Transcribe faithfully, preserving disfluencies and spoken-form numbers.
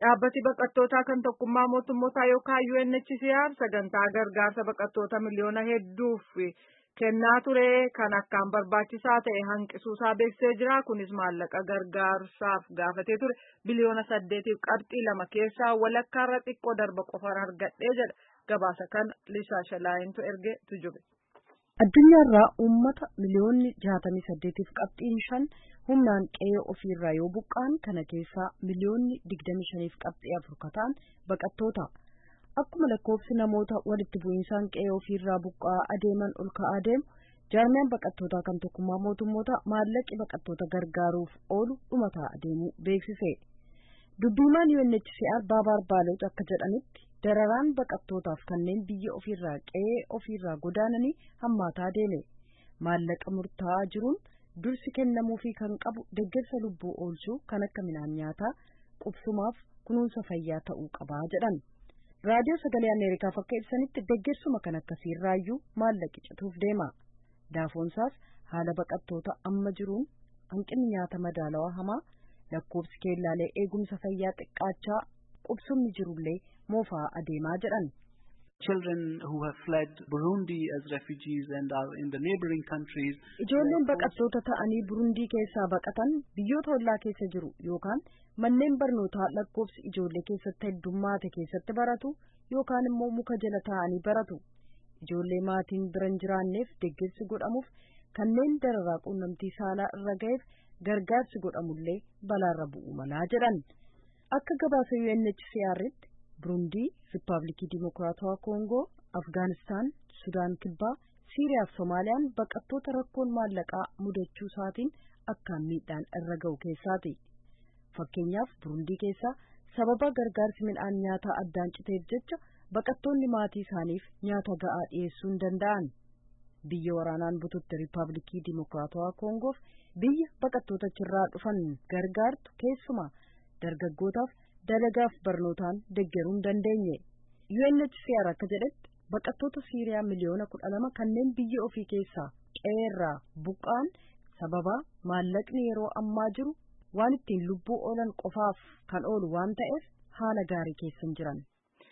Dhaabbati baqattootaa kan tokkummaa mootummootaa yookaan U N H C R sagantaa gargaarsa baqattoota miliyoona hedduuf kennaa ture kan akkaan barbaachisaa ta'e hanqisuusaa beeksisee jira. Kunis maallaqa gargaarsaaf gaafatee ture biliyoona saddeetiif qabxii lama keessaa walakkaarra xiqqoo darba qofa argadhee jedha. Gabaasa kana Lisaa Shalaayintu erge tujube. Addunyaarraa uummata miliyoonni jaatamii saddeetiif qabxiin shan humnaan qe'ee ofiirraa yoo buqqaan kana keessaa miliyoonni digdamii shaniif qabxii afur kataan baqattoota. Akkuma lakkoofsi namoota walitti bu'iinsaan qe'ee ofiirraa buqqaa adeeman ol ka'aa deemu jaarmiyaan baqattootaa kan tokkummaa mootummoota maallaqi baqattoota gargaaruuf oolu dhumataa adeemuu beeksise. Dubbiimaan U N H C R Baabaar Baaloot akka jedhanitti dararaan baqattootaaf kanneen biyya ofiirraa qe'ee ofiirraa godaananii hammaataa deeme. Maallaqa murtaa'aa jiruun dursi kennamuufii kan qabu deeggarsa lubbuu oolchuu kan akka midhaan nyaataa qubsumaaf kunuunsa fayyaa ta'uu qabaa jedhan. Raadiyoo Sagalee Ameerikaaf akka ibsanitti deeggarsuma kan akkasiirraayyuu maallaqi cituuf deema. Daafoonsaas haala baqattoota amma jiruun hanqinni nyaata madaalawaa hamaa lakkoofsi keellaalee eegumsa fayyaa xiqqaachaa qubsumni jirullee moofaa adeemaa jedhan. Children who have fled Burundi as refugees and are in the neighboring countries. Ijoolleen baqattoota ta'anii Burundii keessaa baqatan biyyoota ollaa keessa jiru yookaan manneen barnootaa lakkoofsi ijoollee keessatti heddummaate keessatti baratu yookaan immoo muka jala taa'anii baratu. Ijoollee maatiin bira hin jiraanneef deeggarsi godhamuuf kanneen dararaa quunnamtii saalaa irra ga'eef gargaarsi godhamullee balaarra bu'u malaa jedhan. Akka gabaasa U N H C R'tti Burundii, Riippaabilikii Dimokiraatawaa Koongoo, Afgaanistaan, Sudaan Kibbaa, Siiriyaa fi Soomaaliyaan baqattoota rakkoon maallaqaa mudachuu isaatiin akkaan miidhaan irra ga'u keessaati. Fakkeenyaaf Burundii keessaa sababa gargaarsi midhaan nyaataa addaan citeef jecha baqattoonni maatii isaaniif nyaata ga'aa dhiyeessuu hin danda'an. Biyya waraanaan bututte Riippaabilikii Dimokiraatawaa Koongoof biyya baqattoota achirraa dhufan gargaartu keessumaa dargaggootaaf dalagaaf barnootaan deeggaruu hin dandeenye. U N H C R akka jedhetti baqattoota Siiriyaa miliyoona kudha lama kanneen biyya ofii keessaa qe'eerraa buqqaan sababa maallaqni yeroo ammaa jiru waan ittiin lubbuu oolan qofaaf kan oolu waan ta'eef haala gaarii keessa hin jiran.